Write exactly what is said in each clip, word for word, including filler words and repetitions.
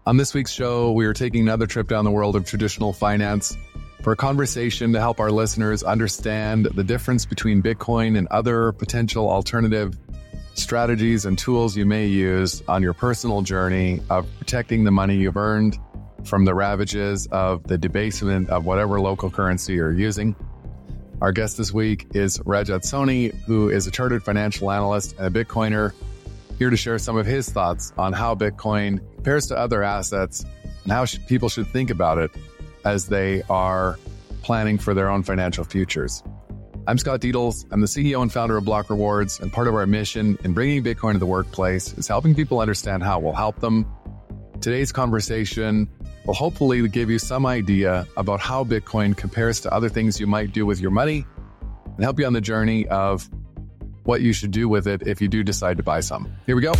On this week's show, we are taking another trip down the world of traditional finance for a conversation to help our listeners understand the difference between Bitcoin and other potential alternative strategies and tools you may use on your personal journey of protecting the money you've earned from the ravages of the debasement of whatever local currency you're using. Our guest this week is Rajat Soni, who is a chartered financial analyst and a Bitcoiner, here to share some of his thoughts on how Bitcoin compares to other assets and how should, people should think about it as they are planning for their own financial futures. I'm Scott Dietels. I'm the C E O and founder of Block Rewards, and part of our mission in bringing Bitcoin to the workplace is helping people understand how it will help them. Today's conversation will hopefully give you some idea about how Bitcoin compares to other things you might do with your money and help you on the journey of what you should do with it if you do decide to buy some. Here we go.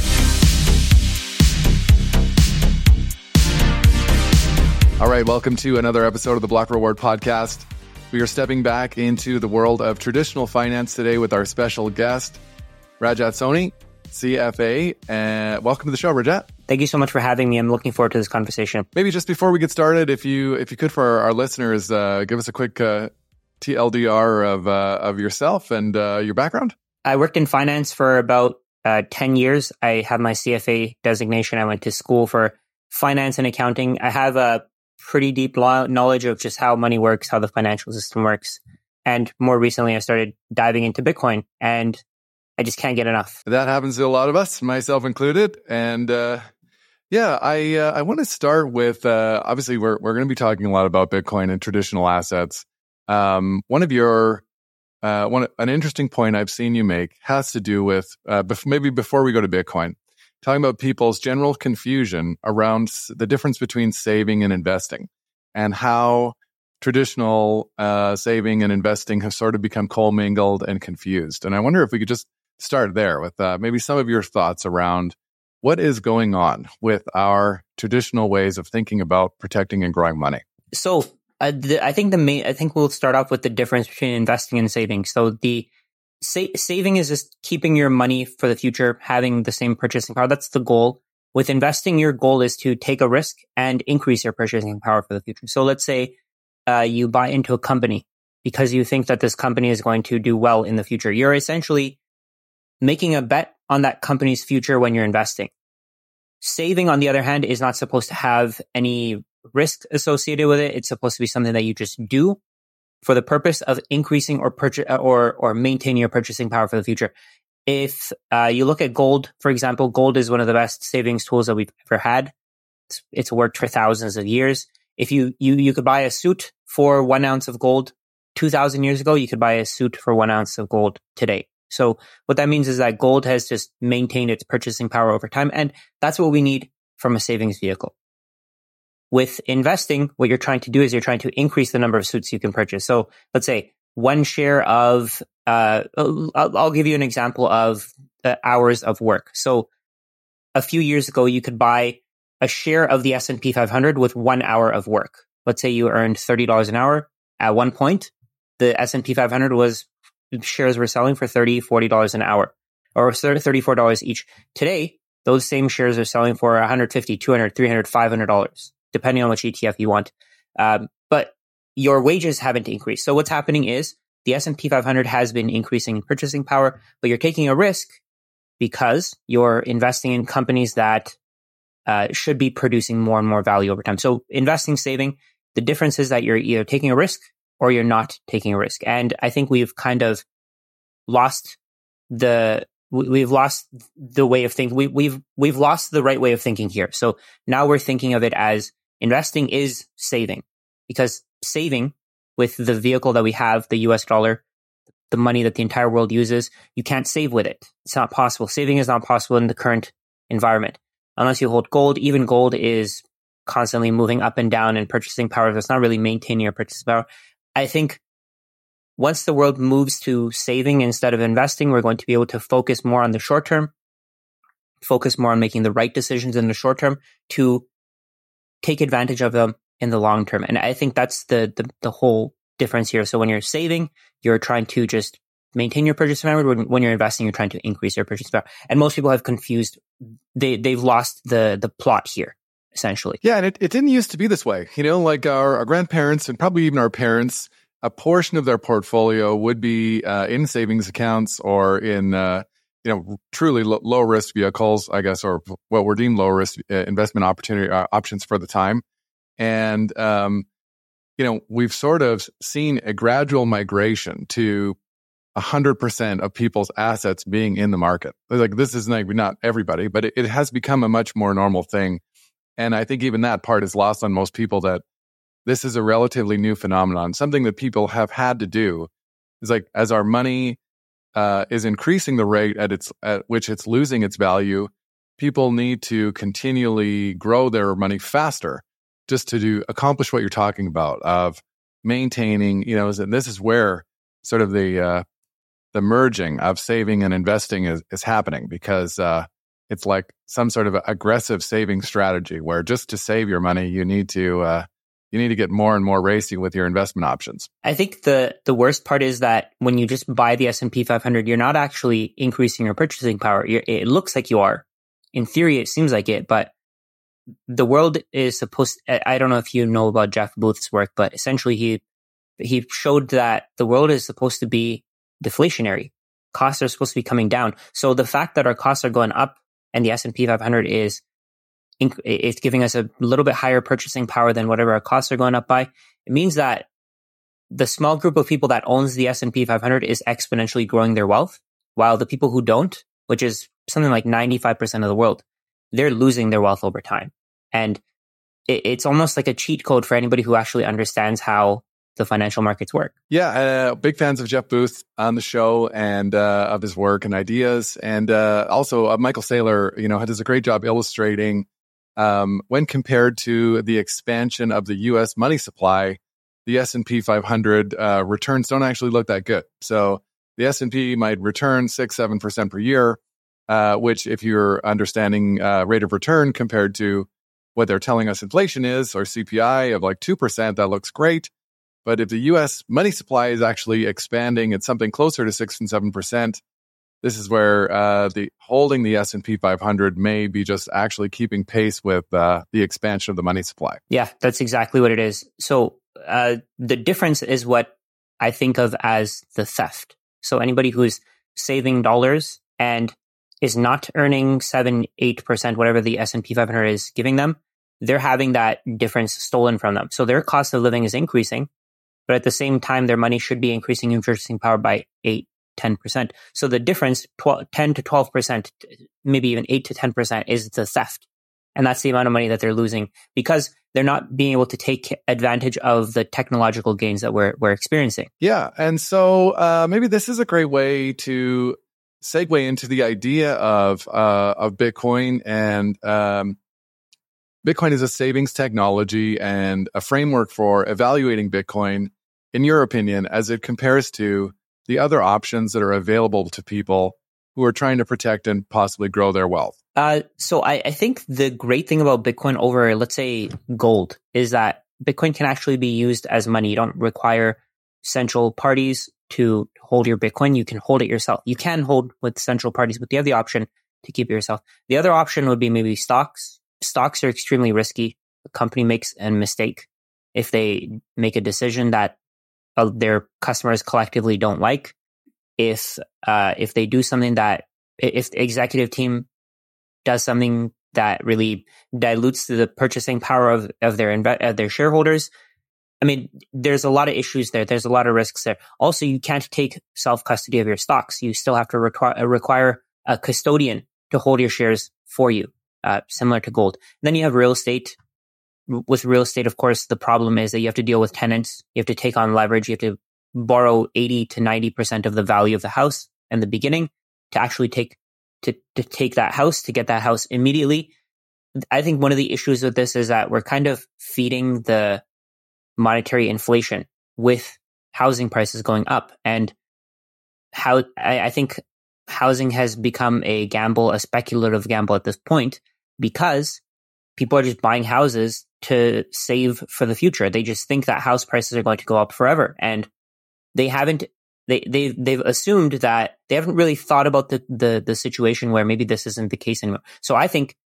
All right, welcome to another episode of the Block Reward Podcast. We are stepping back into the world of traditional finance today with our special guest, Rajat Soni, C F A. And welcome to the show, Rajat. Thank you so much for having me. I'm looking forward to this conversation. Maybe just before we get started, if you if you could, for our, our listeners, uh, give us a quick uh, T L D R of uh, of yourself and uh, your background. I worked in finance for about uh, ten years. I have my C F A designation. I went to school for finance and accounting. I have a pretty deep lo- knowledge of just how money works, how the financial system works. And more recently, I started diving into Bitcoin, and I just can't get enough. That happens to a lot of us, myself included. And uh, yeah, I uh, I want to start with, uh, obviously, we're, we're going to be talking a lot about Bitcoin and traditional assets. Um, one of your Uh, one an interesting point I've seen you make has to do with uh, bef- maybe before we go to Bitcoin, talking about people's general confusion around s- the difference between saving and investing, and how traditional uh, saving and investing have sort of become commingled and confused. And I wonder if we could just start there with uh, maybe some of your thoughts around what is going on with our traditional ways of thinking about protecting and growing money. So. Uh, the, I think the main. I think we'll start off with the difference between investing and saving. So the sa- saving is just keeping your money for the future, having the same purchasing power. That's the goal. With investing, your goal is to take a risk and increase your purchasing power for the future. So let's say uh, you buy into a company because you think that this company is going to do well in the future. You're essentially making a bet on that company's future when you're investing. Saving, on the other hand, is not supposed to have any risk associated with it. It's supposed to be something that you just do for the purpose of increasing or purchase or or maintaining your purchasing power for the future. If uh, you look at gold, for example, gold is one of the best savings tools that we've ever had. It's, it's worked for thousands of years. If you you you could buy a suit for one ounce of gold two thousand years ago, you could buy a suit for one ounce of gold today. So what that means is that gold has just maintained its purchasing power over time, and that's what we need from a savings vehicle. With investing, what you're trying to do is you're trying to increase the number of suits you can purchase. So let's say one share of, uh, I'll, I'll give you an example of the hours of work. So a few years ago, you could buy a share of the S and P five hundred with one hour of work. Let's say you earned thirty dollars an hour. At one point, the S and P five hundred was, shares were selling for thirty dollars, forty dollars an hour, or thirty-four dollars each. Today, those same shares are selling for one hundred fifty dollars, two hundred dollars, three hundred dollars, five hundred dollars. Depending on which E T F you want. Um, but your wages haven't increased. So what's happening is the S and P five hundred has been increasing in purchasing power, but you're taking a risk because you're investing in companies that uh, should be producing more and more value over time. So investing, saving, the difference is that you're either taking a risk or you're not taking a risk. And I think we've kind of lost the We've lost the way of thinking. We, we've we've lost the right way of thinking here. So now we're thinking of it as investing is saving, because saving with the vehicle that we have, the U S dollar, the money that the entire world uses, you can't save with it. It's not possible. Saving is not possible in the current environment. Unless you hold gold, even gold is constantly moving up and down in purchasing power. That's not really maintaining your purchasing power. I think once the world moves to saving instead of investing, we're going to be able to focus more on the short term, focus more on making the right decisions in the short term to take advantage of them in the long term. And I think that's the the, the whole difference here. So when you're saving, you're trying to just maintain your purchasing power. When, when you're investing, you're trying to increase your purchasing power. And most people have confused, they, they've lost the, the plot here. essentially. Yeah, and it, it didn't used to be this way. You know, like our, our grandparents and probably even our parents, a portion of their portfolio would be uh, in savings accounts or in, uh, you know, truly lo- low risk vehicles, I guess, or what were deemed low risk uh, investment opportunity uh, options for the time. And, um, you know, we've sort of seen a gradual migration to one hundred percent of people's assets being in the market. Like, this is like, not everybody, but it, it has become a much more normal thing. And I think even that part is lost on most people, that this is a relatively new phenomenon, something that people have had to do. Is like, as our money uh, is increasing the rate at its at which it's losing its value, people need to continually grow their money faster just to do accomplish what you're talking about of maintaining, you know, and this is where sort of the uh, the merging of saving and investing is, is happening, because uh, it's like some sort of aggressive saving strategy where just to save your money, you need to uh, you need to get more and more racy with your investment options. I think the the worst part is that when you just buy the S and P five hundred, you're not actually increasing your purchasing power. You're, it looks like you are. In theory, it seems like it, but the world is supposed to, I don't know if you know about Jeff Booth's work, but essentially he he showed that the world is supposed to be deflationary. Costs are supposed to be coming down. So the fact that our costs are going up and the S and P five hundred is it's giving us a little bit higher purchasing power than whatever our costs are going up by, it means that the small group of people that owns the S and P five hundred is exponentially growing their wealth, while the people who don't, which is something like ninety-five percent of the world, they're losing their wealth over time. And it, it's almost like a cheat code for anybody who actually understands how the financial markets work. Yeah, uh, big fans of Jeff Booth on the show and uh, of his work and ideas. And uh, also uh, Michael Saylor, you know, does a great job illustrating um, when compared to the expansion of the U S money supply, the S and P five hundred uh, returns don't actually look that good. So the S and P might return six, seven percent per year, uh, which if you're understanding uh, rate of return compared to what they're telling us inflation is, or C P I of like two percent, that looks great. But if the U S money supply is actually expanding at something closer to six and seven percent, this is where uh, the holding the S and P five hundred may be just actually keeping pace with uh, the expansion of the money supply. Yeah, that's exactly what it is. So uh, the difference is what I think of as the theft. So anybody who's saving dollars and is not earning seven, eight percent, whatever the S and P five hundred is giving them, they're having that difference stolen from them. So their cost of living is increasing, but at the same time, their money should be increasing in purchasing power by eight, ten percent. So the difference, twelve, ten to twelve percent, maybe even eight to ten percent is the theft. And that's the amount of money that they're losing because they're not being able to take advantage of the technological gains that we're, we're experiencing. Yeah. And so uh, maybe this is a great way to segue into the idea of, uh, of Bitcoin. And um, Bitcoin is a savings technology and a framework for evaluating Bitcoin, in your opinion, as it compares to the other options that are available to people who are trying to protect and possibly grow their wealth. Uh, so I, I think the great thing about Bitcoin over, let's say, gold is that Bitcoin can actually be used as money. You don't require central parties to hold your Bitcoin. You can hold it yourself. You can hold with central parties, but you have the option to keep it yourself. The other option would be maybe stocks. Stocks are extremely risky. The company makes a mistake if they make a decision that uh, their customers collectively don't like. If uh, if they do something that, if the executive team does something that really dilutes the purchasing power of, of their inve- of their shareholders, I mean, there's a lot of issues there. There's a lot of risks there. Also, you can't take self-custody of your stocks. You still have to require, require a custodian to hold your shares for you, uh, similar to gold. And then you have real estate. With real estate, of course, the problem is that you have to deal with tenants. You have to take on leverage. You have to borrow eighty to ninety percent of the value of the house in the beginning to actually take to, to take that house, to get that house immediately. I think one of the issues with this is that we're kind of feeding the monetary inflation with housing prices going up. And how I, I think housing has become a gamble, a speculative gamble at this point, because people are just buying houses to save for the future. They just think that house prices are going to go up forever. And they haven't, they, they, they've assumed that they haven't really thought about the, the, the situation where maybe this isn't the case anymore. So I think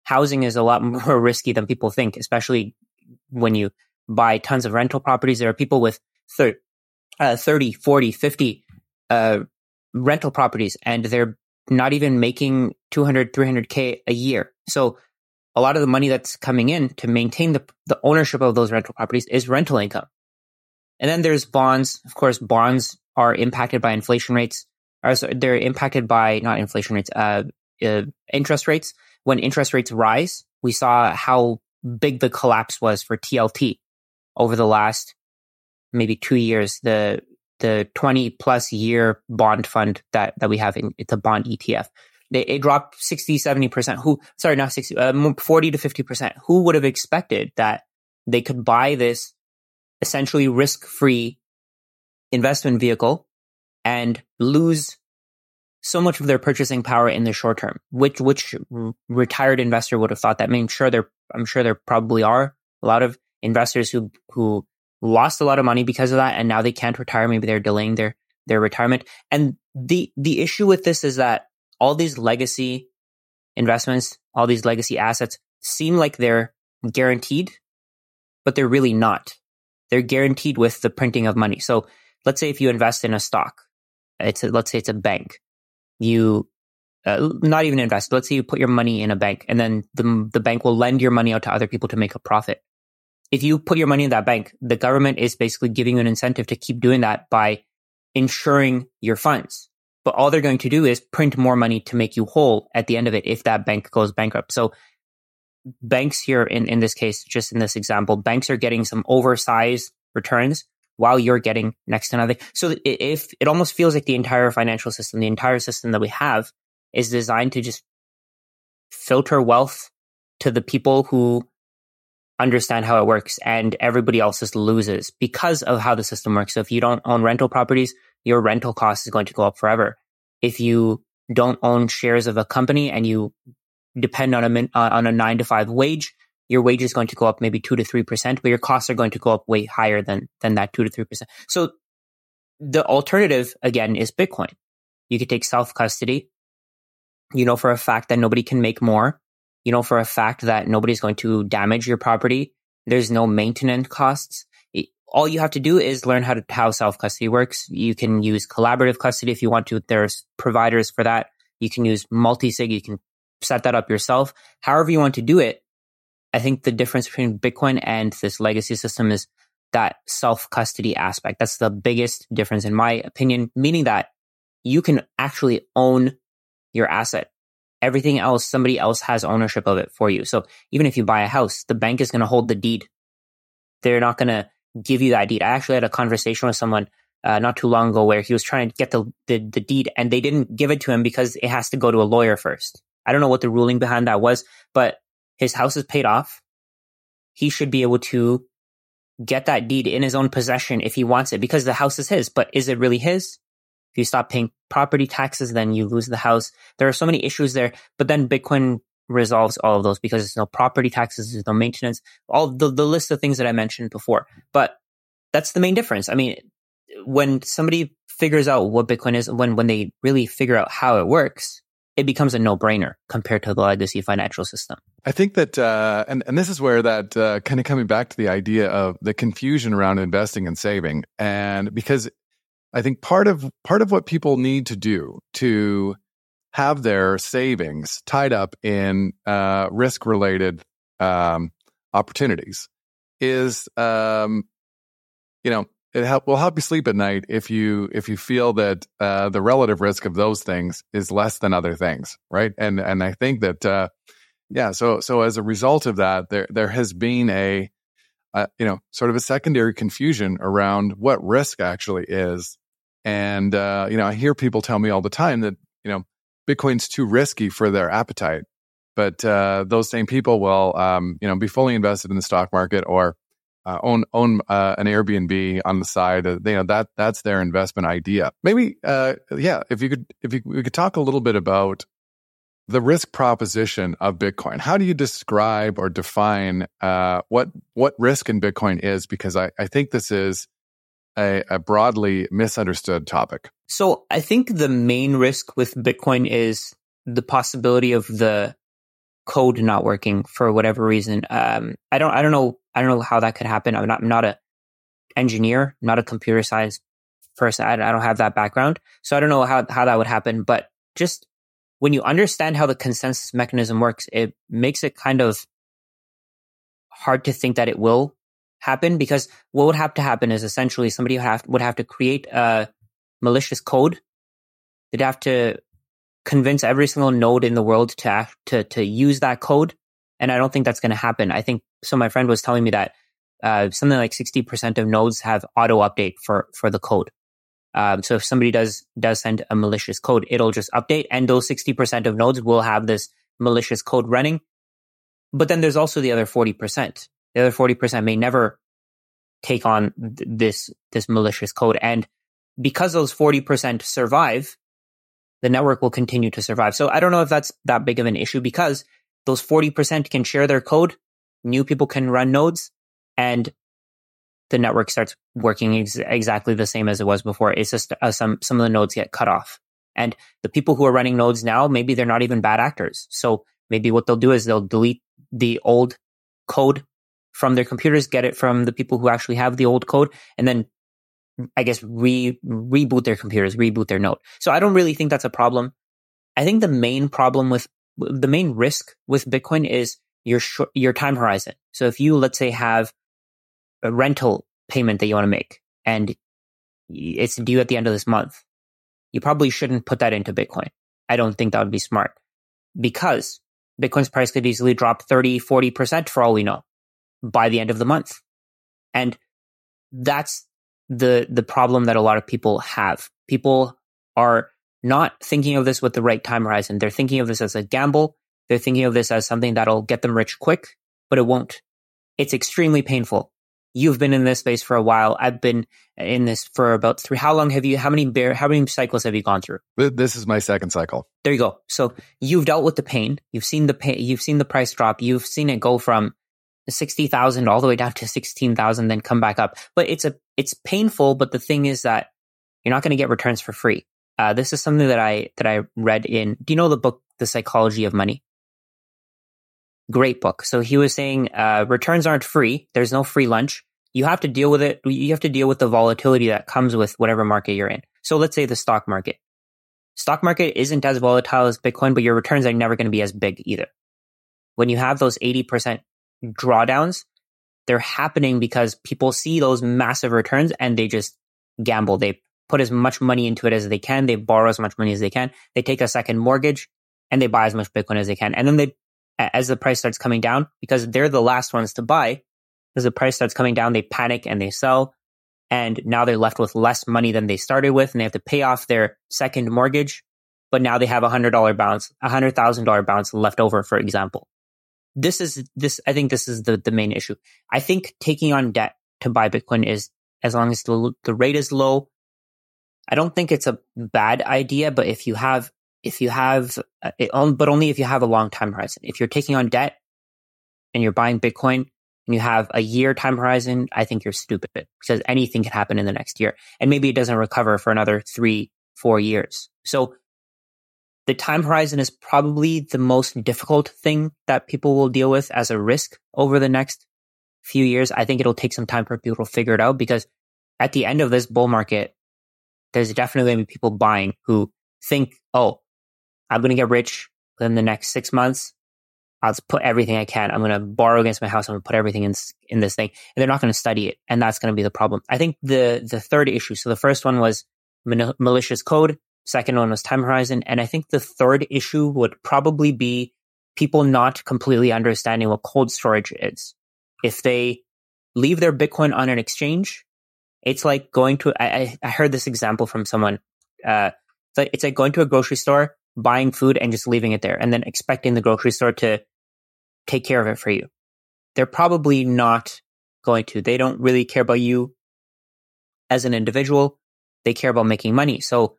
housing is a lot more risky than people think, especially when you buy tons of rental properties. There are people with thirty, uh, thirty forty, fifty uh, rental properties, and they're not even making two hundred, three hundred K a year. So a lot of the money that's coming in to maintain the, the ownership of those rental properties is rental income. And then there's bonds. Of course, bonds are impacted by inflation rates. Or so they're impacted by, not inflation rates, uh, uh, interest rates. When interest rates rise, we saw how big the collapse was for T L T over the last maybe two years. The the twenty plus year bond fund that, that we have, in, it's a bond E T F. They, it dropped sixty, seventy percent. Who, sorry, not sixty, uh, forty to fifty percent. Who would have expected that they could buy this essentially risk-free investment vehicle and lose so much of their purchasing power in the short term? Which which retired investor would have thought that? I mean, sure, there I'm sure there probably are a lot of investors who who lost a lot of money because of that, and now they can't retire. Maybe they're delaying their their retirement. And the the issue with this is that all these legacy investments, all these legacy assets seem like they're guaranteed, but they're really not. They're guaranteed with the printing of money. So let's say if you invest in a stock, it's a, let's say it's a bank. You uh, not even invest. Let's say you put your money in a bank, and then the the bank will lend your money out to other people to make a profit. If you put your money in that bank, the government is basically giving you an incentive to keep doing that by insuring your funds. But all they're going to do is print more money to make you whole at the end of it if that bank goes bankrupt. So banks here, in, in this case, just in this example, banks are getting some oversized returns while you're getting next to nothing. So if it almost feels like the entire financial system, the entire system that we have is designed to just filter wealth to the people who understand how it works, and everybody else just loses because of how the system works. So if you don't own rental properties, your rental cost is going to go up forever. If you don't own shares of a company and you depend on a min, uh, on a nine to five wage, your wage is going to go up maybe two to three percent, but your costs are going to go up way higher than than that two to three percent. So the alternative again is Bitcoin. You could take self custody. You know for a fact that nobody can make more. You know for a fact that nobody's going to damage your property. There's no maintenance costs. All you have to do is learn how to how self-custody works. You can use collaborative custody if you want to. There's providers for that. You can use multi-sig. You can set that up yourself. However you want to do it. I think the difference between Bitcoin and this legacy system is that self-custody aspect. That's the biggest difference in my opinion, meaning that you can actually own your asset. Everything else, somebody else has ownership of it for you. So even if you buy a house, the bank is going to hold the deed. They're not going to give you that deed. I actually had a conversation with someone uh, not too long ago where he was trying to get the, the the deed, and they didn't give it to him because it has to go to a lawyer first. I don't know what the ruling behind that was, but his house is paid off. He should be able to get that deed in his own possession if he wants it, because the house is his. But is it really his? If you stop paying property taxes, then you lose the house. There are so many issues there, but then Bitcoin resolves all of those because there's no property taxes, there's no maintenance, all the, the list of things that I mentioned before. But that's the main difference. I mean, when somebody figures out what Bitcoin is, when, when they really figure out how it works, it becomes a no-brainer compared to the legacy financial system. I think that, uh, and, and this is where that uh, kind of coming back to the idea of the confusion around investing and saving. And because I think part of part of what people need to do to have their savings tied up in uh, risk-related um, opportunities is, um, you know, it help, will help you sleep at night if you if you feel that uh, the relative risk of those things is less than other things, right? And and I think that uh, yeah, so so as a result of that, there there has been a uh, you know sort of a secondary confusion around what risk actually is. And, uh, you know, I hear people tell me all the time that, you know, Bitcoin's too risky for their appetite. But uh, those same people will, um, you know, be fully invested in the stock market or uh, own own uh, an Airbnb on the side. Uh, you know, that that's their investment idea. Maybe, uh, yeah, if you could, if you, we could talk a little bit about the risk proposition of Bitcoin. How do you describe or define uh, what what risk in Bitcoin is? Because I, I think this is A, a broadly misunderstood topic. So I think the main risk with Bitcoin is the possibility of the code not working for whatever reason. Um, I don't, I don't know, I don't know how that could happen. I'm not, I'm not a engineer, not a computer science person. I, I don't have that background, so I don't know how how that would happen. But just when you understand how the consensus mechanism works, it makes it kind of hard to think that it will happen, because what would have to happen is essentially somebody would have, would have to create a malicious code. They'd have to convince every single node in the world to act, to to use that code, and I don't think that's going to happen. I think so. My friend was telling me that uh, something like sixty percent of nodes have auto update for for the code. Um, so if somebody does does send a malicious code, it'll just update, and those sixty percent of nodes will have this malicious code running. But then there's also the other forty percent. The other forty percent may never take on th- this this malicious code, and because those forty percent survive, the network will continue to survive. So I don't know if that's that big of an issue, because those forty percent can share their code, new people can run nodes, and the network starts working ex- exactly the same as it was before. It's just uh, some some of the nodes get cut off. And the people who are running nodes now, maybe they're not even bad actors. So maybe what they'll do is they'll delete the old code from their computers, get it from the people who actually have the old code, and then I guess re reboot their computers, reboot their node. So I don't really think that's a problem. I think the main problem with the main risk with Bitcoin is your sh- your time horizon. So if you, let's say, have a rental payment that you want to make and it's due at the end of this month, you probably shouldn't put that into Bitcoin. I don't think that would be smart, because Bitcoin's price could easily drop thirty, forty percent for all we know by the end of the month. And that's the the problem that a lot of people have. People are not thinking of this with the right time horizon. They're thinking of this as a gamble. They're thinking of this as something that'll get them rich quick, but it won't. It's extremely painful. You've been in this space for a while. I've been in this for about three. How long have you, how many bear, how many cycles have you gone through? This is my second cycle. There you go. So you've dealt with the pain. You've seen the pain. You've seen the price drop. You've seen it go from sixty thousand all the way down to sixteen thousand, then come back up. But it's a, it's painful. But the thing is that you're not going to get returns for free. Uh, this is something that I, that I read in, do you know the book, The Psychology of Money? Great book. So he was saying, uh, returns aren't free. There's no free lunch. You have to deal with it. You have to deal with the volatility that comes with whatever market you're in. So let's say the stock market. Stock market isn't as volatile as Bitcoin, but your returns are never going to be as big either. When you have those eighty percent drawdowns, they're happening because people see those massive returns and they just gamble. They put as much money into it as they can. They borrow as much money as they can. They take a second mortgage and they buy as much Bitcoin as they can. And then they, as the price starts coming down, because they're the last ones to buy, as the price starts coming down, they panic and they sell. And now they're left with less money than they started with, and they have to pay off their second mortgage. But now they have a hundred dollar balance, a hundred thousand dollar balance left over, for example. This is this. I think this is the, the main issue. I think taking on debt to buy Bitcoin is, as long as the the rate is low, I don't think it's a bad idea. But if you have, if you have, uh, it, but only if you have a long time horizon. If you're taking on debt and you're buying Bitcoin and you have a year time horizon, I think you're stupid, because anything can happen in the next year. And maybe it doesn't recover for another three, four years. So the time horizon is probably the most difficult thing that people will deal with as a risk over the next few years. I think it'll take some time for people to figure it out, because at the end of this bull market, there's definitely going to be people buying who think, oh, I'm going to get rich within the next six months. I'll just put everything I can. I'm going to borrow against my house. I'm going to put everything in in this thing. And they're not going to study it. And that's going to be the problem. I think the the third issue, so the first one was mal- malicious code. Second one was time horizon. And I think the third issue would probably be people not completely understanding what cold storage is. If they leave their Bitcoin on an exchange, it's like going to, I, I heard this example from someone. Uh, it's like, it's like going to a grocery store, buying food and just leaving it there, and then expecting the grocery store to take care of it for you. They're probably not going to. They don't really care about you as an individual. They care about making money. So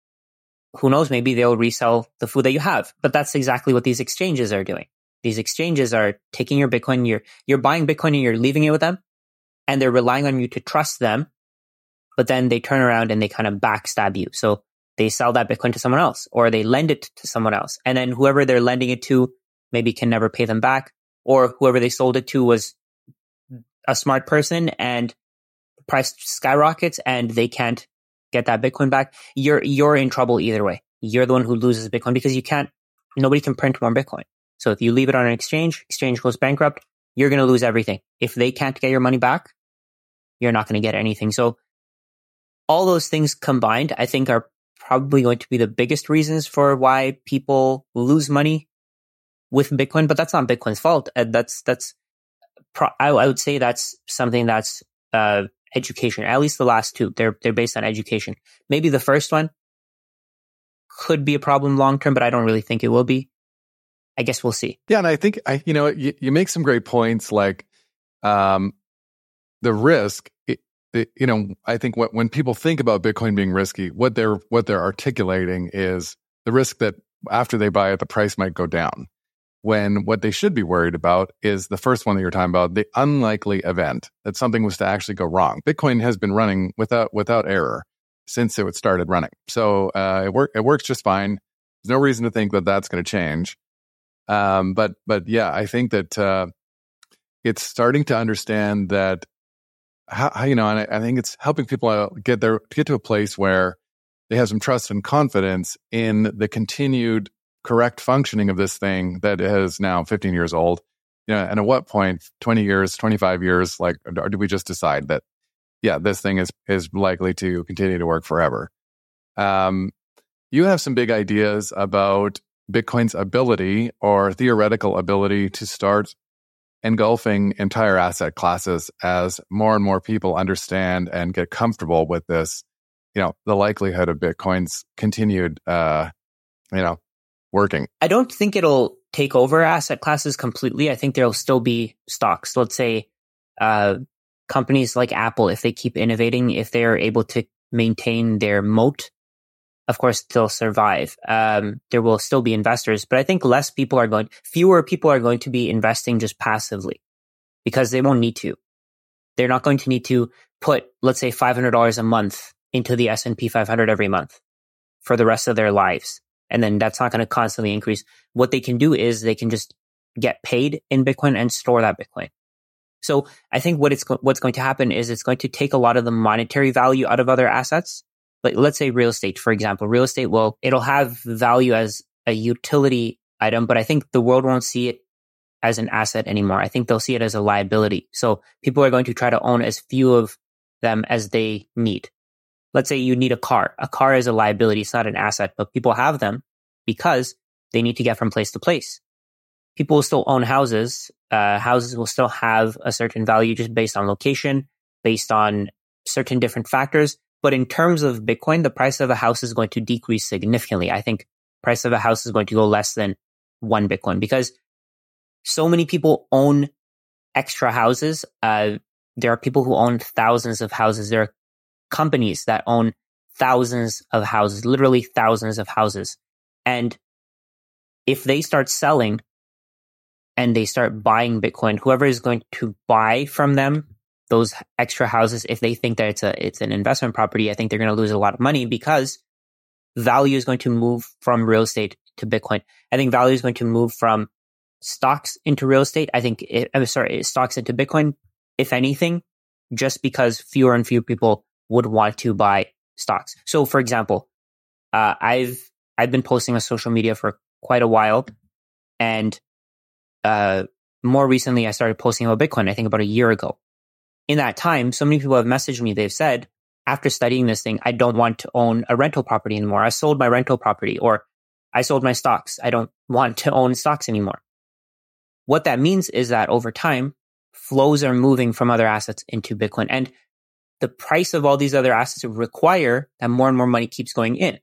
who knows, maybe they'll resell the food that you have. But that's exactly what these exchanges are doing. These exchanges are taking your Bitcoin, you're, you're buying Bitcoin and you're leaving it with them, and they're relying on you to trust them. But then they turn around and they kind of backstab you. So they sell that Bitcoin to someone else, or they lend it to someone else. And then whoever they're lending it to maybe can never pay them back, or whoever they sold it to was a smart person and the price skyrockets and they can't get that Bitcoin back, you're you're in trouble either way. You're the one who loses Bitcoin because you can't, nobody can print more Bitcoin. So if you leave it on an exchange, exchange goes bankrupt, you're going to lose everything. If they can't get your money back, you're not going to get anything. So all those things combined, I think, are probably going to be the biggest reasons for why people lose money with Bitcoin. But that's not Bitcoin's fault. Uh, that's that's pro- I, I would say that's something that's uh, education. At least the last two, they're they're based on education. Maybe the first one could be a problem long term, but I don't really think it will be. I guess we'll see. Yeah, and I think I, you know, you, you make some great points, like um, the risk. It, it, you know, I think what, when people think about Bitcoin being risky, what they're what they're articulating is the risk that after they buy it, the price might go down. When what they should be worried about is the first one that you're talking about, the unlikely event that something was to actually go wrong. Bitcoin has been running without without error since it started running, so uh, it work it works just fine. There's no reason to think that that's going to change. Um, but but yeah, I think that uh, it's starting to understand that how, how you know, and I, I think it's helping people get there get to a place where they have some trust and confidence in the continued correct functioning of this thing that is now fifteen years old. You know, and at what point, twenty years, twenty-five years, like, or do we just decide that, yeah, this thing is is likely to continue to work forever? Um, you have some big ideas about Bitcoin's ability or theoretical ability to start engulfing entire asset classes as more and more people understand and get comfortable with this, you know, the likelihood of Bitcoin's continued, uh, you know, working. I don't think it'll take over asset classes completely. I think there'll still be stocks. Let's say uh, companies like Apple, if they keep innovating, if they're able to maintain their moat, of course, they'll survive. Um, there will still be investors, but I think less people are going, fewer people are going to be investing just passively because they won't need to. They're not going to need to put, let's say, five hundred dollars a month into the S and P five hundred every month for the rest of their lives. And then that's not going to constantly increase. What they can do is they can just get paid in Bitcoin and store that Bitcoin. So I think what it's what's going to happen is it's going to take a lot of the monetary value out of other assets. But let's say real estate, for example. Real estate, well, it'll have value as a utility item, but I think the world won't see it as an asset anymore. I think they'll see it as a liability. So people are going to try to own as few of them as they need. Let's say you need a car. A car is a liability. It's not an asset, but people have them because they need to get from place to place. People will still own houses. Uh, houses will still have a certain value just based on location, based on certain different factors. But in terms of Bitcoin, the price of a house is going to decrease significantly. I think price of a house is going to go less than one Bitcoin because so many people own extra houses. Uh, there are people who own thousands of houses. There are companies that own thousands of houses, literally thousands of houses. And if they start selling and they start buying Bitcoin, whoever is going to buy from them those extra houses, if they think that it's a it's an investment property, I think they're going to lose a lot of money because value is going to move from real estate to Bitcoin. I think value is going to move from stocks into real estate. I think, it, I'm sorry, stocks into Bitcoin, if anything, just because fewer and fewer people would want to buy stocks. So, for example, uh, I've I've been posting on social media for quite a while, and uh, more recently, I started posting about Bitcoin. I think about a year ago. In that time, so many people have messaged me. They've said, after studying this thing, I don't want to own a rental property anymore. I sold my rental property, or I sold my stocks. I don't want to own stocks anymore. What that means is that over time, flows are moving from other assets into Bitcoin. And the price of all these other assets require that more and more money keeps going in.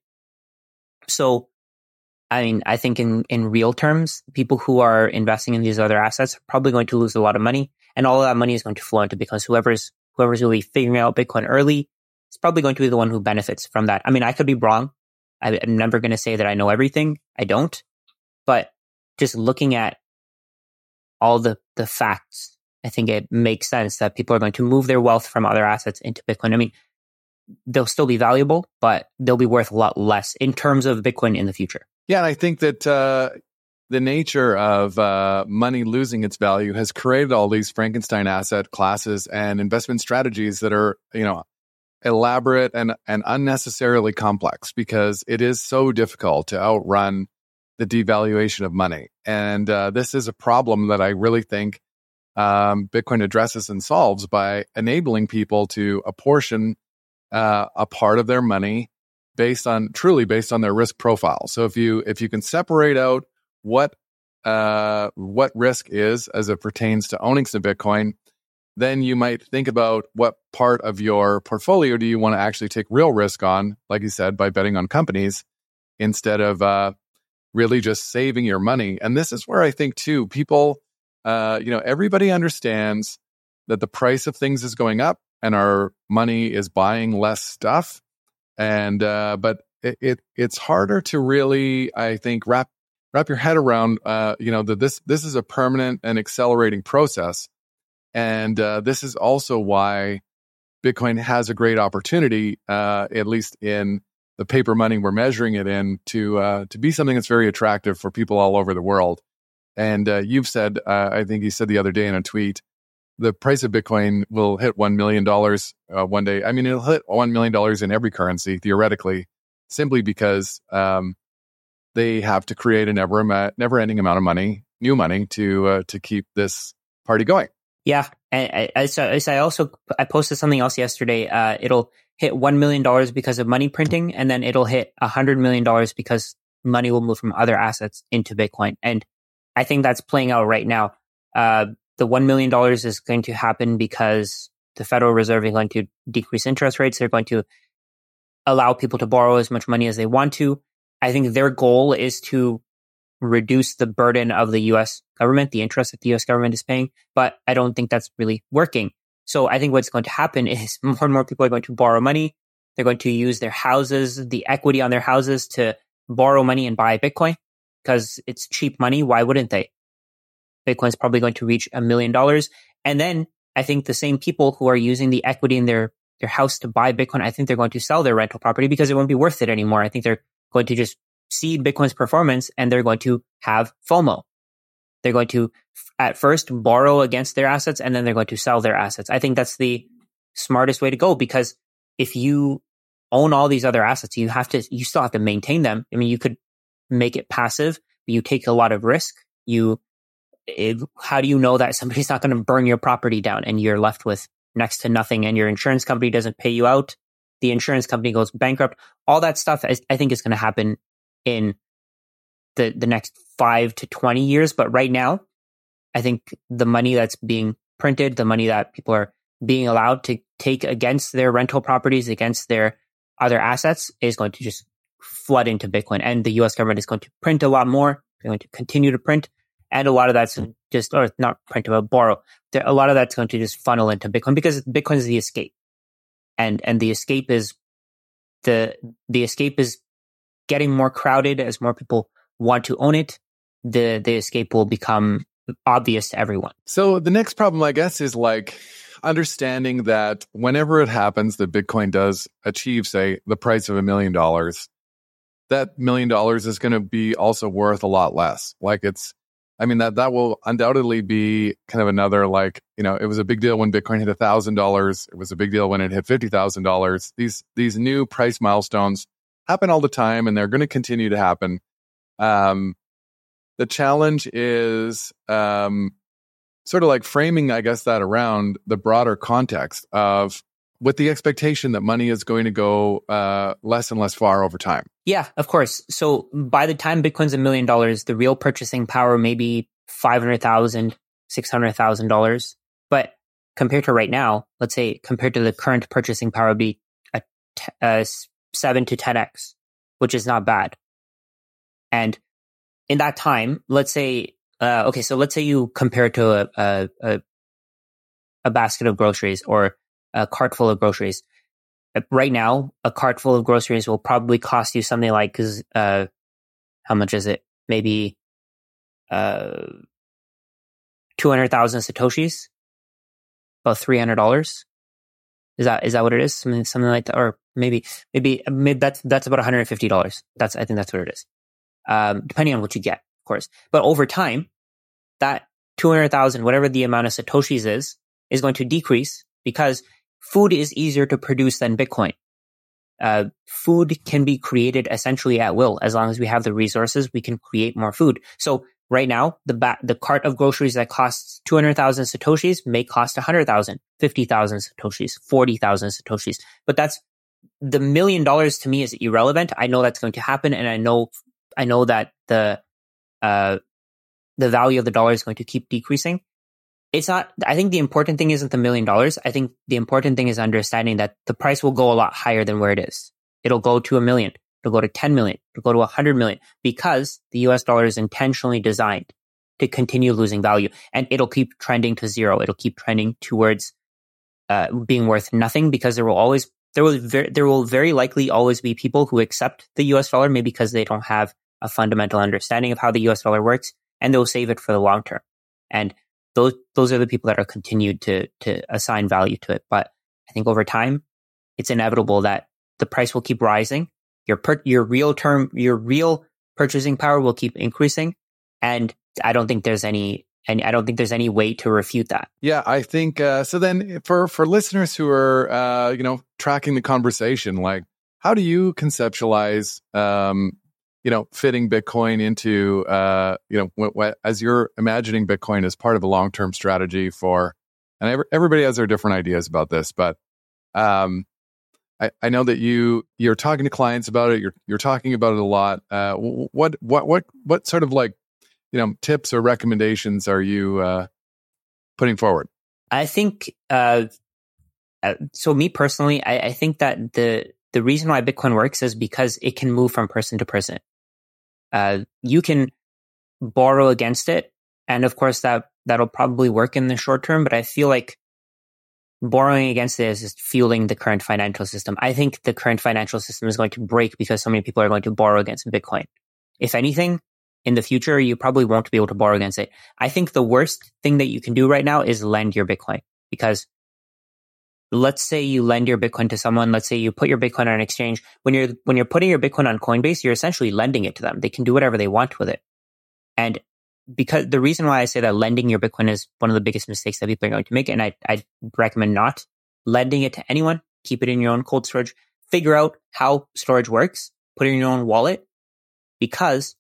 So, I mean, I think in, in real terms, people who are investing in these other assets are probably going to lose a lot of money. And all of that money is going to flow into because whoever's whoever's really figuring out Bitcoin early is probably going to be the one who benefits from that. I mean, I could be wrong. I'm never going to say that I know everything. I don't. But just looking at all the, the facts, I think it makes sense that people are going to move their wealth from other assets into Bitcoin. I mean, they'll still be valuable, but they'll be worth a lot less in terms of Bitcoin in the future. Yeah, and I think that uh, the nature of uh, money losing its value has created all these Frankenstein asset classes and investment strategies that are, you know, elaborate and, and unnecessarily complex because it is so difficult to outrun the devaluation of money. And uh, this is a problem that I really think um, Bitcoin addresses and solves by enabling people to apportion uh, a part of their money based on truly based on their risk profile. So if you if you can separate out what uh, what risk is as it pertains to owning some Bitcoin, then you might think about what part of your portfolio do you want to actually take real risk on, like you said, by betting on companies instead of uh, really just saving your money. And this is where I think too, people, uh, you know, everybody understands that the price of things is going up and our money is buying less stuff. And uh, but it, it it's harder to really, I think, wrap wrap your head around, uh, you know, that this this is a permanent and accelerating process. And uh, this is also why Bitcoin has a great opportunity, uh, at least in the paper money we're measuring it in, to uh, to be something that's very attractive for people all over the world. And uh, you've said, uh, I think you said the other day in a tweet, the price of Bitcoin will hit one million dollars uh, one day. I mean, it'll hit one million dollars in every currency, theoretically, simply because um, they have to create a never, never-ending amount of money, new money, to uh, to keep this party going. Yeah, and I, I, I also I posted something else yesterday. Uh, it'll hit one million dollars because of money printing, and then it'll hit one hundred million dollars because money will move from other assets into Bitcoin. And I think that's playing out right now. Uh, the one million dollars is going to happen because the Federal Reserve is going to decrease interest rates. They're going to allow people to borrow as much money as they want to. I think their goal is to reduce the burden of the U S government, the interest that the U S government is paying, but I don't think that's really working. So I think what's going to happen is more and more people are going to borrow money. They're going to use their houses, the equity on their houses, to borrow money and buy Bitcoin because it's cheap money. Why wouldn't they? Bitcoin's probably going to reach a million dollars. And then I think the same people who are using the equity in their, their house to buy Bitcoin, I think they're going to sell their rental property because it won't be worth it anymore. I think they're going to just see Bitcoin's performance and they're going to have FOMO. They're going to at first borrow against their assets and then they're going to sell their assets. I think that's the smartest way to go because if you own all these other assets, you have to, you still have to maintain them. I mean, you could make it passive, but you take a lot of risk. You, it, how do you know that somebody's not going to burn your property down and you're left with next to nothing and your insurance company doesn't pay you out? The insurance company goes bankrupt. All that stuff I, I think is going to happen in the the next five to twenty years. But right now, I think the money that's being printed, the money that people are being allowed to take against their rental properties, against their other assets, is going to just flood into Bitcoin. And the U S government is going to print a lot more. They're going to continue to print. And a lot of that's just, or not print, but borrow. There, a lot of that's going to just funnel into Bitcoin because Bitcoin is the escape. And and the escape is the the escape is getting more crowded as more people want to own it. The the escape will become obvious to everyone. So the next problem, I guess, is like understanding that whenever it happens that Bitcoin does achieve, say, the price of a million dollars, that million dollars is going to be also worth a lot less. Like it's, I mean, that that will undoubtedly be kind of another, like, you know, it was a big deal when Bitcoin hit one thousand dollars. It was a big deal when it hit fifty thousand dollars. These these new price milestones happen all the time, and they're going to continue to happen. Um, the challenge is um, sort of like framing, I guess, that around the broader context of with the expectation that money is going to go uh, less and less far over time. Yeah, of course. So by the time Bitcoin's a million dollars, the real purchasing power may be five hundred thousand dollars, six hundred thousand dollars. But compared to right now, let's say compared to the current purchasing power would be a, t- a seven to ten x, which is not bad. And in that time, let's say, uh, okay, so let's say you compare it to a, a, a, a basket of groceries or a cart full of groceries. Right now, a cart full of groceries will probably cost you something like, uh, how much is it? Maybe uh, two hundred thousand Satoshis, about three hundred dollars. Is that is that what it is? Something something like that, or maybe maybe maybe that's that's about one hundred fifty dollars. That's I think that's what it is. Um, depending on what you get, of course. But over time, that two hundred thousand, whatever the amount of Satoshis is, is going to decrease because food is easier to produce than Bitcoin. Uh, food can be created essentially at will. As long as we have the resources, we can create more food. So right now, the ba- the cart of groceries that costs two hundred thousand Satoshis may cost one hundred thousand, fifty thousand Satoshis, forty thousand Satoshis. But that's, the million dollars to me is irrelevant. I know that's going to happen. And I know, I know that the, uh, the value of the dollar is going to keep decreasing. It's not, I think the important thing isn't the million dollars. I think the important thing is understanding that the price will go a lot higher than where it is. It'll go to a million. It'll go to ten million. It'll go to one hundred million because the U S dollar is intentionally designed to continue losing value, and it'll keep trending to zero. It'll keep trending towards uh, being worth nothing because there will always, there will, ver- there will very likely always be people who accept the U S dollar, maybe because they don't have a fundamental understanding of how the U S dollar works, and they'll save it for the long term. And those those are the people that are continued to to assign value to it. But I think over time, it's inevitable that the price will keep rising. Your per, your real term, your real purchasing power will keep increasing, and I don't think there's any, and I don't think there's any way to refute that. Yeah, I think uh, so. Then for for listeners who are uh, you know tracking the conversation, like how do you conceptualize um, you know, fitting Bitcoin into, uh, you know, w- w- as you're imagining Bitcoin as part of a long-term strategy for, and every, everybody has their different ideas about this, but um, I, I know that you, you're talking to clients about it. You're, you're talking about it a lot. Uh, what, what, what, what sort of like, you know, tips or recommendations are you uh, putting forward? I think, uh, uh, so me personally, I, I think that the, the reason why Bitcoin works is because it can move from person to person. Uh, you can borrow against it. And of course that, that'll probably work in the short term, but I feel like borrowing against it is just fueling the current financial system. I think the current financial system is going to break because so many people are going to borrow against Bitcoin. If anything, in the future, you probably won't be able to borrow against it. I think the worst thing that you can do right now is lend your Bitcoin, because let's say you lend your Bitcoin to someone. Let's say you put your Bitcoin on an exchange. When you're when you're putting your Bitcoin on Coinbase, you're essentially lending it to them. They can do whatever they want with it. And because the reason why I say that lending your Bitcoin is one of the biggest mistakes that people are going to make, and I I recommend not lending it to anyone. Keep it in your own cold storage. Figure out how storage works. Put it in your own wallet, because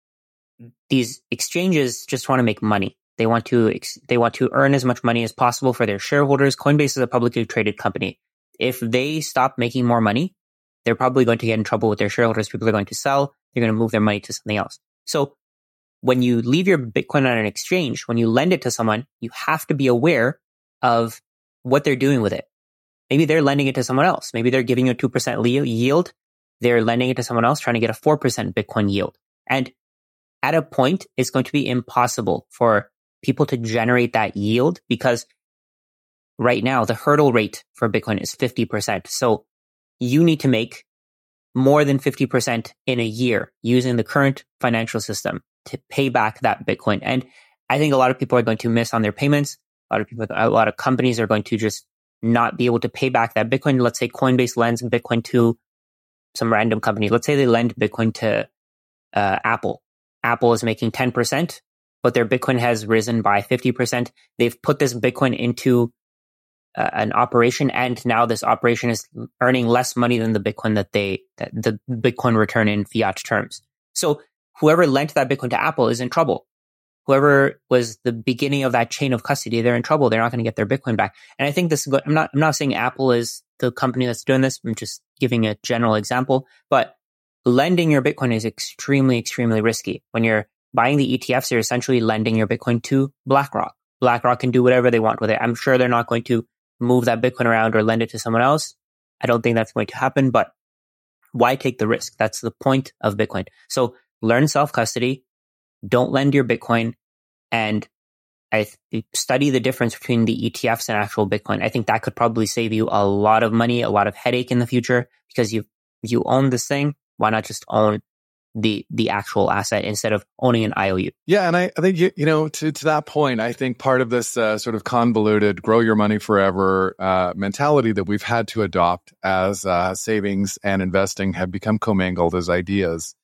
these exchanges just want to make money. They want to they want to earn as much money as possible for their shareholders. Coinbase is a publicly traded company. If they stop making more money, they're probably going to get in trouble with their shareholders. People are going to sell. They're going to move their money to something else. So when you leave your Bitcoin on an exchange, when you lend it to someone, you have to be aware of what they're doing with it. Maybe they're lending it to someone else. Maybe they're giving you a two percent yield. They're lending it to someone else trying to get a four percent Bitcoin yield. And at a point, it's going to be impossible for people to generate that yield, because right now the hurdle rate for Bitcoin is fifty percent. So you need to make more than fifty percent in a year using the current financial system to pay back that Bitcoin. And I think a lot of people are going to miss on their payments. A lot of people, a lot of companies are going to just not be able to pay back that Bitcoin. Let's say Coinbase lends Bitcoin to some random company. Let's say they lend Bitcoin to uh, Apple. Apple is making ten percent, but their Bitcoin has risen by fifty percent. They've put this Bitcoin into uh, an operation, and now this operation is earning less money than the Bitcoin that they, that the Bitcoin return in fiat terms. So whoever lent that Bitcoin to Apple is in trouble. Whoever was the beginning of that chain of custody, they're in trouble. They're not going to get their Bitcoin back. And I think this is, I'm not, I'm not saying Apple is the company that's doing this. I'm just giving a general example, but lending your Bitcoin is extremely, extremely risky. When you're buying the E T Fs, you're essentially lending your Bitcoin to BlackRock. BlackRock can do whatever they want with it. I'm sure they're not going to move that Bitcoin around or lend it to someone else. I don't think that's going to happen, but why take the risk? That's the point of Bitcoin. So learn self-custody, don't lend your Bitcoin, and I th- study the difference between the E T Fs and actual Bitcoin. I think that could probably save you a lot of money, a lot of headache in the future, because you you own this thing. Why not just own the the actual asset instead of owning an I O U? Yeah, and I, I think, you, you know, to, to that point, I think part of this uh, sort of convoluted grow your money forever uh, mentality that we've had to adopt as uh, savings and investing have become commingled as ideas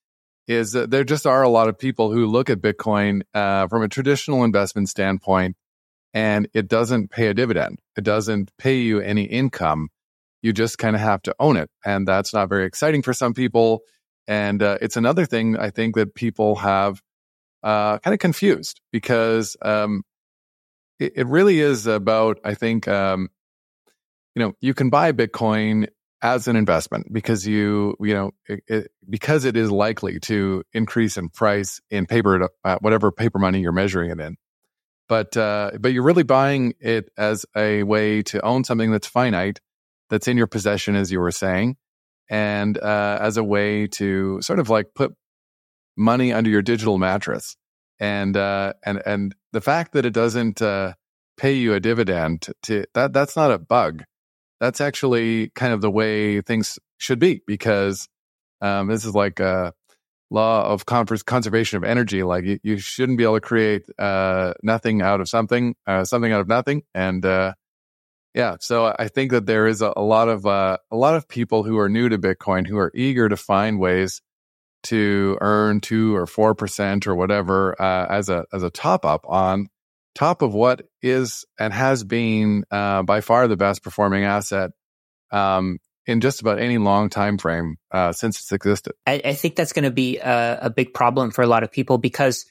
is that there just are a lot of people who look at Bitcoin uh, from a traditional investment standpoint, and it doesn't pay a dividend. It doesn't pay you any income. You just kind of have to own it. And that's not very exciting for some people. And uh, it's another thing I think that people have uh, kind of confused, because um, it, it really is about, I think, um, you know, you can buy Bitcoin as an investment because you, you know, it, it, because it is likely to increase in price in paper, uh, whatever paper money you're measuring it in. But uh, but you're really buying it as a way to own something that's finite, that's in your possession, as you were saying, and uh, as a way to sort of like put money under your digital mattress. And uh, and and the fact that it doesn't uh, pay you a dividend, to that that's not a bug. That's actually kind of the way things should be, because um, this is like a law of conservation of energy. Like you, you shouldn't be able to create uh, nothing out of something, uh, something out of nothing. And uh, yeah, so I think that there is a, a lot of uh, a lot of people who are new to Bitcoin who are eager to find ways to earn two or four percent or whatever uh, as a as a top up on top of what is and has been uh, by far the best performing asset um, in just about any long time frame uh, since it's existed. I, I think that's going to be a, a big problem for a lot of people because,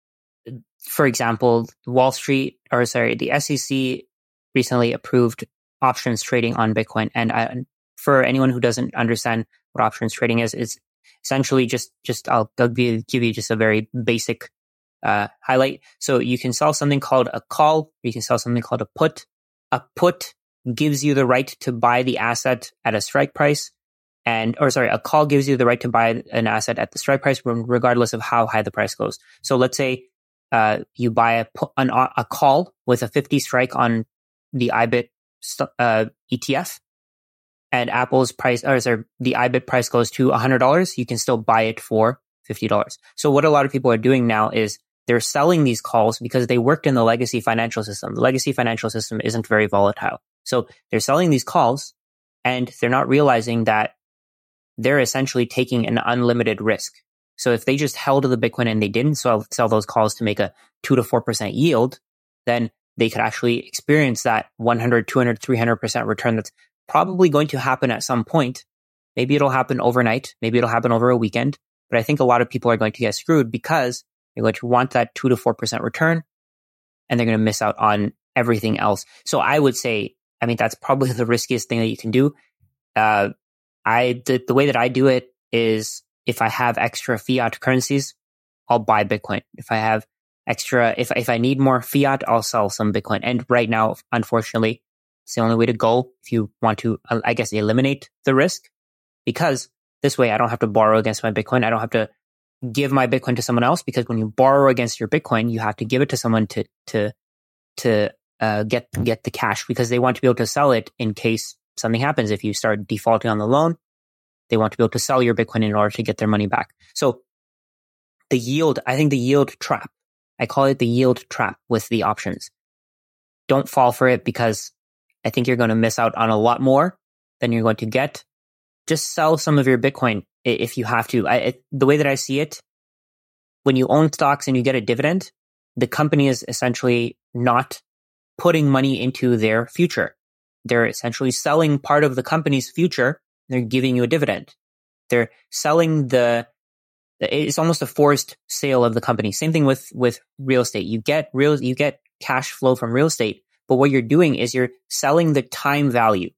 for example, Wall Street, or sorry, the S E C recently approved options trading on Bitcoin. And I, for anyone who doesn't understand what options trading is, it's essentially just, just I'll, I'll give you just a very basic uh, highlight. So you can sell something called a call. You can sell something called a put. A put gives you the right to buy the asset at a strike price, and or sorry, a call gives you the right to buy an asset at the strike price, regardless of how high the price goes. So let's say uh, you buy a put, an, a call with a fifty strike on the I B I T uh, E T F, and Apple's price, or sorry, the I B I T price goes to one hundred dollars. You can still buy it for fifty dollars. So what a lot of people are doing now is they're selling these calls because they worked in the legacy financial system. The legacy financial system isn't very volatile. So they're selling these calls and they're not realizing that they're essentially taking an unlimited risk. So if they just held the Bitcoin and they didn't sell, sell those calls to make a two to four percent yield, then they could actually experience that one hundred, two hundred, three hundred percent return that's probably going to happen at some point. Maybe it'll happen overnight. Maybe it'll happen over a weekend. But I think a lot of people are going to get screwed because they're going to want that two to four percent return, and they're going to miss out on everything else. So I would say, I mean, that's probably the riskiest thing that you can do. Uh, I the, the way that I do it is if I have extra fiat currencies, I'll buy Bitcoin. If I have extra, if if I need more fiat, I'll sell some Bitcoin. And right now, unfortunately, it's the only way to go if you want to, I guess, eliminate the risk, because this way I don't have to borrow against my Bitcoin. I don't have to give my Bitcoin to someone else, because when you borrow against your Bitcoin, you have to give it to someone to to to uh, get get the cash, because they want to be able to sell it in case something happens. If you start defaulting on the loan, they want to be able to sell your Bitcoin in order to get their money back. So the yield, I think the yield trap, I call it the yield trap with the options. Don't fall for it, because I think you're going to miss out on a lot more than you're going to get. Just sell some of your Bitcoin if you have to. I, it, the way that I see it, when you own stocks and you get a dividend, the company is essentially not putting money into their future. They're essentially selling part of the company's future. They're giving you a dividend. They're selling the, it's almost a forced sale of the company. Same thing with, with real estate. You get real, you get cash flow from real estate, but what you're doing is you're selling the time value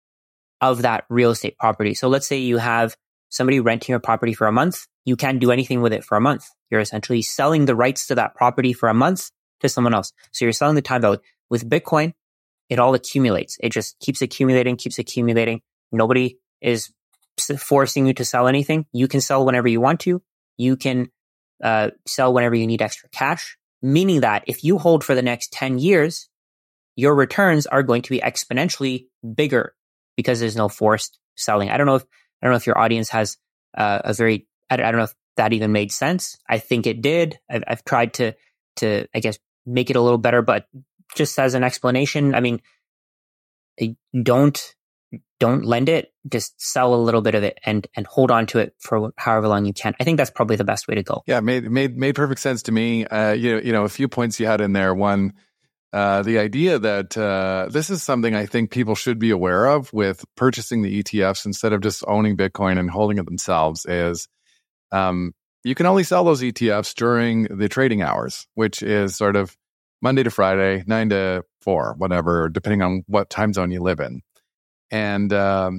of that real estate property. So let's say you have somebody renting your property for a month. You can't do anything with it for a month. You're essentially selling the rights to that property for a month to someone else. So you're selling the time value. With Bitcoin, it all accumulates. It just keeps accumulating, keeps accumulating. Nobody is forcing you to sell anything. You can sell whenever you want to. You can uh, sell whenever you need extra cash, meaning that if you hold for the next ten years, your returns are going to be exponentially bigger because there's no forced selling. I don't know if I don't know if your audience has uh, a very I don't, I don't know if that even made sense. I think it did. I've, I've tried to to I guess make it a little better, but just as an explanation, I mean, don't don't lend it, just sell a little bit of it and and hold on to it for however long you can. I think that's probably the best way to go. Yeah, made made made perfect sense to me. Uh, you know, you know, a few points you had in there. One, uh, the idea that uh, this is something I think people should be aware of with purchasing the E T Fs instead of just owning Bitcoin and holding it themselves is um, you can only sell those E T Fs during the trading hours, which is sort of Monday to Friday, nine to four, whatever, depending on what time zone you live in. And um,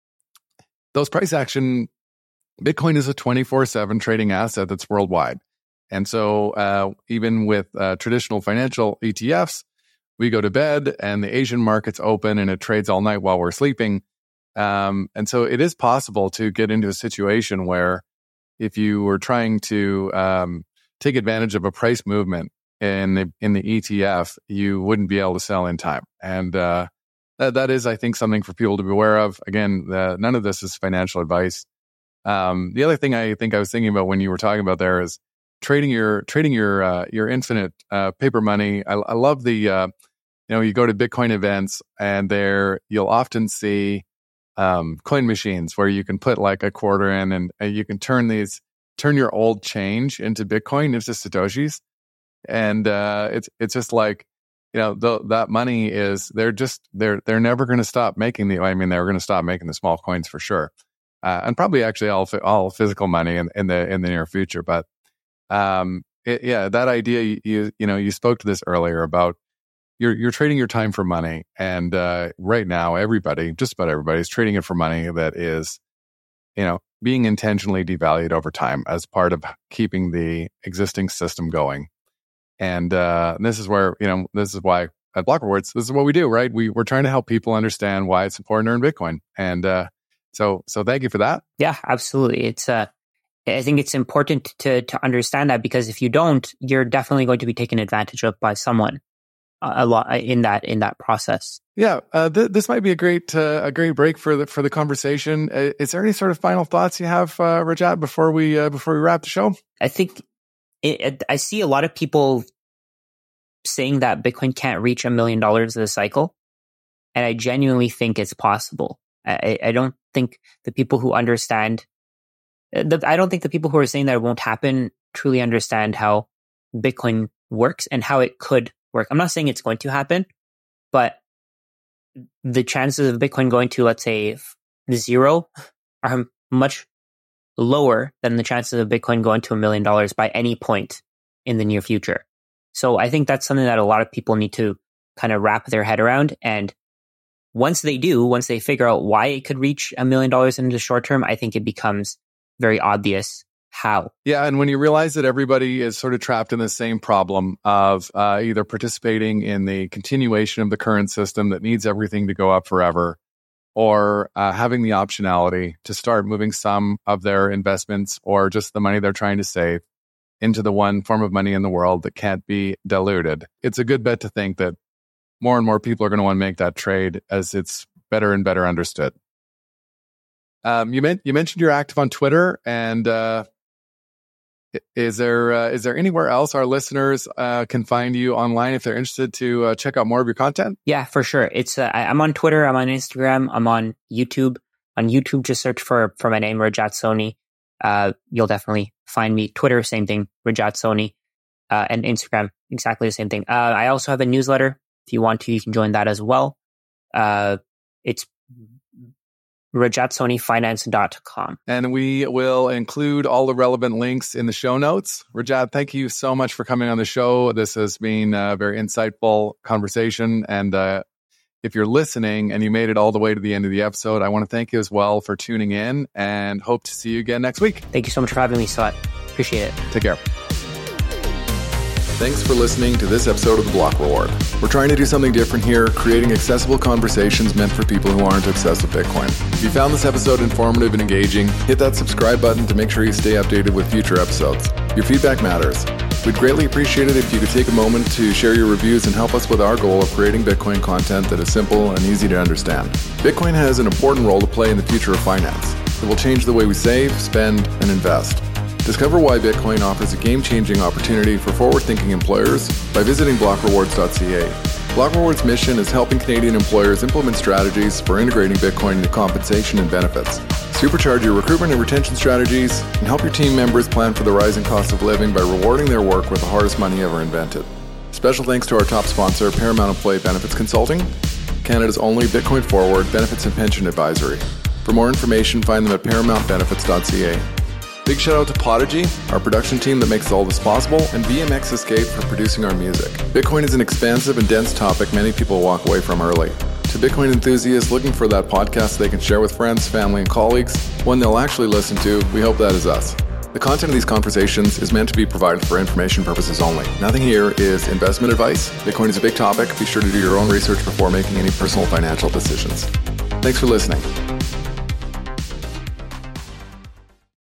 those price action, Bitcoin is a twenty-four seven trading asset that's worldwide. And so uh, even with uh, traditional financial E T Fs, we go to bed and the Asian market's open and it trades all night while we're sleeping. Um, and so it is possible to get into a situation where if you were trying to um, take advantage of a price movement in the, in the E T F, you wouldn't be able to sell in time. And uh, that, that is, I think, something for people to be aware of. Again, the, none of this is financial advice. Um, the other thing I think I was thinking about when you were talking about there is trading your trading your uh, your infinite uh, paper money. I, I love the uh, you know, you go to Bitcoin events and there you'll often see um, coin machines where you can put like a quarter in and, and you can turn these turn your old change into Bitcoin, into Satoshis, and uh, it's it's just like, you know, the, that money is they're just they're they're never going to stop making the. I mean, they're going to stop making the small coins for sure, uh, and probably actually all all physical money in, in the in the near future. But um, it, yeah, that idea you, you you know you spoke to this earlier about you're you're trading your time for money, and uh, right now everybody, just about everybody, is trading it for money that is, you know, being intentionally devalued over time as part of keeping the existing system going. And uh, this is where, you know, this is why at Block Rewards, this is what we do, right? We, we're trying to help people understand why it's important to earn Bitcoin. And uh, so so thank you for that. Yeah, absolutely. It's uh, I think it's important to to understand that, because if you don't, you're definitely going to be taken advantage of by someone uh, a lot in that in that process. Yeah, uh, th- this might be a great uh, a great break for the for the conversation. Uh, is there any sort of final thoughts you have, uh, Rajat, before we uh, before we wrap the show? I think it, it, I see a lot of people saying that Bitcoin can't reach a million dollars in a cycle, and I genuinely think it's possible. I, I don't think the people who understand, the, I don't think the people who are saying that it won't happen truly understand how Bitcoin works and how it could work. I'm not saying it's going to happen, but the chances of Bitcoin going to, let's say, zero are much lower than the chances of Bitcoin going to a million dollars by any point in the near future. So I think that's something that a lot of people need to kind of wrap their head around. And once they do, once they figure out why it could reach a million dollars in the short term, I think it becomes very obvious how. Yeah, and when you realize that everybody is sort of trapped in the same problem of uh, either participating in the continuation of the current system that needs everything to go up forever, or uh, having the optionality to start moving some of their investments or just the money they're trying to save into the one form of money in the world that can't be diluted. It's a good bet to think that more and more people are going to want to make that trade as it's better and better understood. Um, you, meant, you mentioned you're active on Twitter, and uh, is there uh, is there anywhere else our listeners uh, can find you online if they're interested to uh, check out more of your content? Yeah, for sure. It's uh, I, I'm on Twitter, I'm on Instagram, I'm on YouTube. On YouTube, just search for for my name, Rajat Soni. Uh, you'll definitely find me. Twitter, same thing, Rajat Soni, uh, and Instagram, exactly the same thing. Uh, I also have a newsletter. If you want to, you can join that as well. Uh, it's rajat soni finance dot com. And we will include all the relevant links in the show notes. Rajat, thank you so much for coming on the show. This has been a very insightful conversation. And uh, if you're listening and you made it all the way to the end of the episode, I want to thank you as well for tuning in, and hope to see you again next week. Thank you so much for having me, Saad. Appreciate it. Take care. Thanks for listening to this episode of The Block Reward. We're trying to do something different here, creating accessible conversations meant for people who aren't obsessed with Bitcoin. If you found this episode informative and engaging, hit that subscribe button to make sure you stay updated with future episodes. Your feedback matters. We'd greatly appreciate it if you could take a moment to share your reviews and help us with our goal of creating Bitcoin content that is simple and easy to understand. Bitcoin has an important role to play in the future of finance. It will change the way we save, spend, and invest. Discover why Bitcoin offers a game-changing opportunity for forward-thinking employers by visiting block rewards dot c a. Block Rewards' mission is helping Canadian employers implement strategies for integrating Bitcoin into compensation and benefits, supercharge your recruitment and retention strategies, and help your team members plan for the rising cost of living by rewarding their work with the hardest money ever invented. Special thanks to our top sponsor, Paramount Employee Benefits Consulting, Canada's only Bitcoin forward benefits and pension advisory. For more information, find them at paramount benefits dot c a. Big shout out to Podigy, our production team that makes all this possible, and B M X Escape for producing our music. Bitcoin is an expansive and dense topic many people walk away from early. To Bitcoin enthusiasts looking for that podcast they can share with friends, family, and colleagues, one they'll actually listen to, we hope that is us. The content of these conversations is meant to be provided for information purposes only. Nothing here is investment advice. Bitcoin is a big topic. Be sure to do your own research before making any personal financial decisions. Thanks for listening.